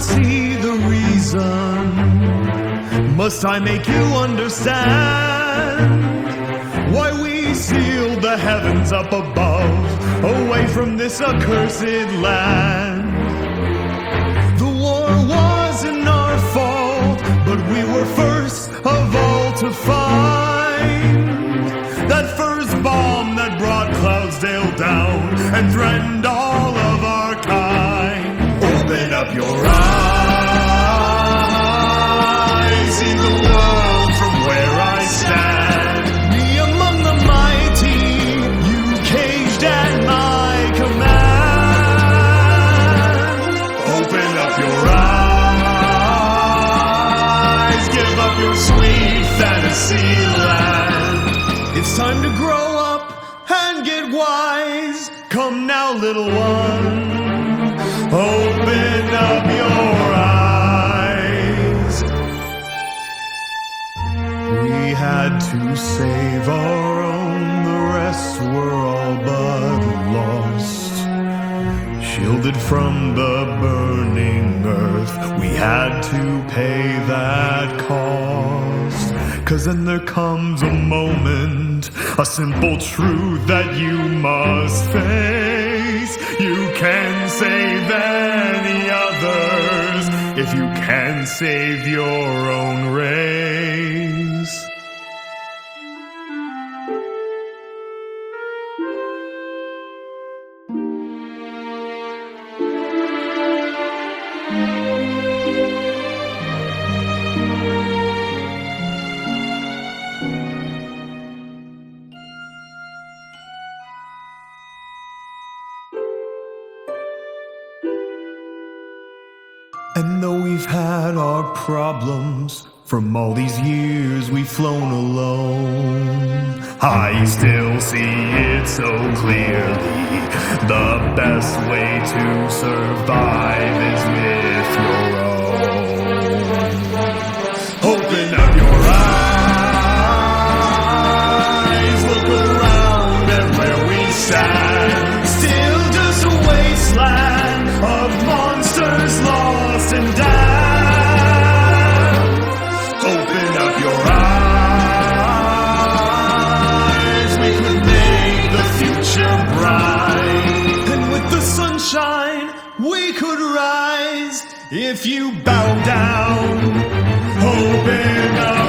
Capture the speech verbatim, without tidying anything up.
not see the reason? Must I make you understand why we sealed the heavens up above, away from this accursed land? The war wasn't our fault, but we were first of all to find that first bomb that brought Cloudsdale down and threatened all of our kind. Open up your eyes, see the world from where I stand. Me among the mighty, you caged at my command. Open up your eyes, give up your sweet fantasy land. It's time to grow up and get wise. Come now, little one, open up your eyes. We had to save our own, the rest were all but lost. Shielded from the burning earth, we had to pay that cost. 'Cause then there comes a moment, a simple truth that you must face. You can save any others if you can save your own race. And though we've had our problems, from all these years we've flown alone, I still see it so clearly. The best way to survive is with your own. Open up your eyes, look around at where we stand. Still just a wasteland of monsters lost and damned. Open up your eyes, we could make the future bright. And with the sunshine, we could rise if you bow down. Open up.